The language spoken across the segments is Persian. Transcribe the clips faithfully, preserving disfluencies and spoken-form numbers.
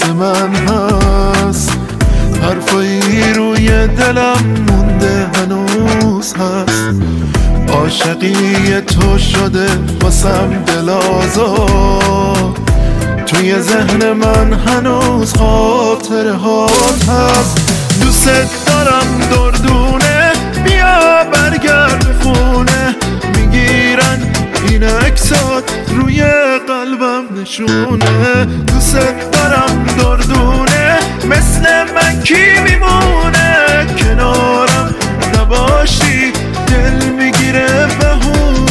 واسه من هست، حرفایی روی دلم مونده هنوز هست. عاشقی تو شده واسم دل آزاد، توی ذهن من هنوز خاطره هات هست. دوست دارم دردونه، بیا برگرد خونه، میگیرن این عکسات روی قلبم نشونه. دوست دارم دردونه، مثل من کی میمونه، کنارم نباشی دل میگیره بهونه.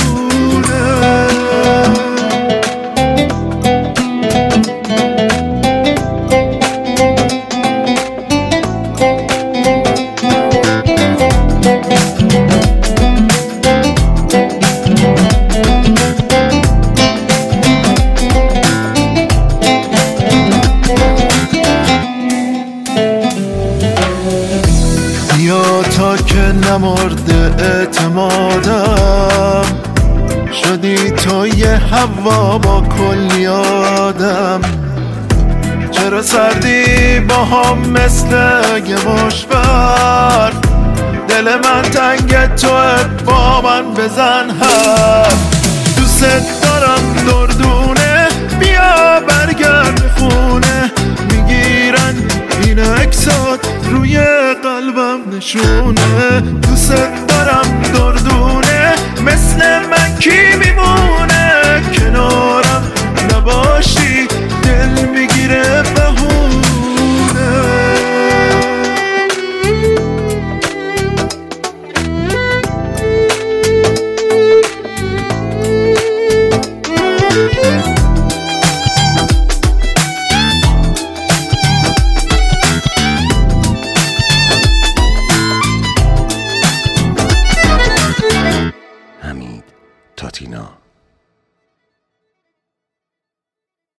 یا تا که نمرده اعتمادم، شدی تو یه هوا با کلی آدم. چرا سردی با هم مثل یه مشبر، دل من تنگ توه با من بزن حرف. دوست دارم دردونه، بیا برگرد خونه، میگیرن این عکسات روی قلبم نشونه. دوست دارم دردونه، مثل من کی میمونه، کنارم نباشی دل میگیره بهونه. حمید تاتینا.